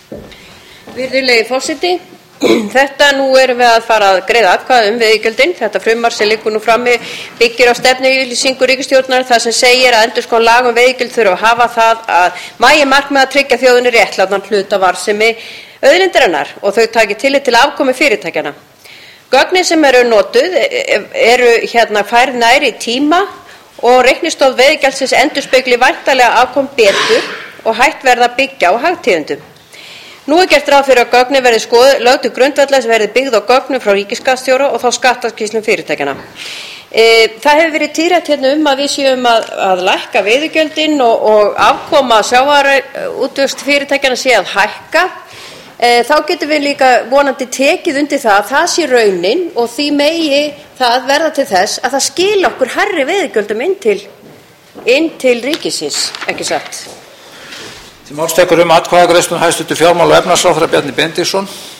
Virðulegi forseti, nú erum við að fara að greiða atkvæði veiðigjöldin. Þetta frumvarp sem liggur nú frammi byggir á stefnuyfirlýsingu ríkisstjórnar þar sem segir að endurskoðun laga veiðigjöld þurfi að hafa það að meginmarkmiði að tryggja þjóðinni réttlátan hluta af arðsemi auðlindarinnar og þau taki tillit til afkomu fyrirtækjanna. Gögnin sem eru notuð eru færð nær í tíma og reiknistof veiðigjaldsins endurspegli væntanlega afkomu betur og hægt verði að byggja á hagtíðindum. Nú er gert ráð fyrir að gögnin verði lögð til grundvallar sem verði byggð á gögnum frá ríkisskattstjóra og þá skattskýrslum fyrirtækjanna. Það hefur verið tíðrætt að við séum að lækka veiðigjöldin og afkoma sjávarútvegsfyrirtækjanna sé að hækka. Þá getum við líka vonandi tekið undir það að það sé raunin og því megi það verða til þess að það skili okkur hærri veiðigjöldum inn til ríkisins, ekki satt. Til máls tekur atkvæðagreiðsluna hæstv. fjármála- og efnahagsráðherra Bjarni Benediktsson.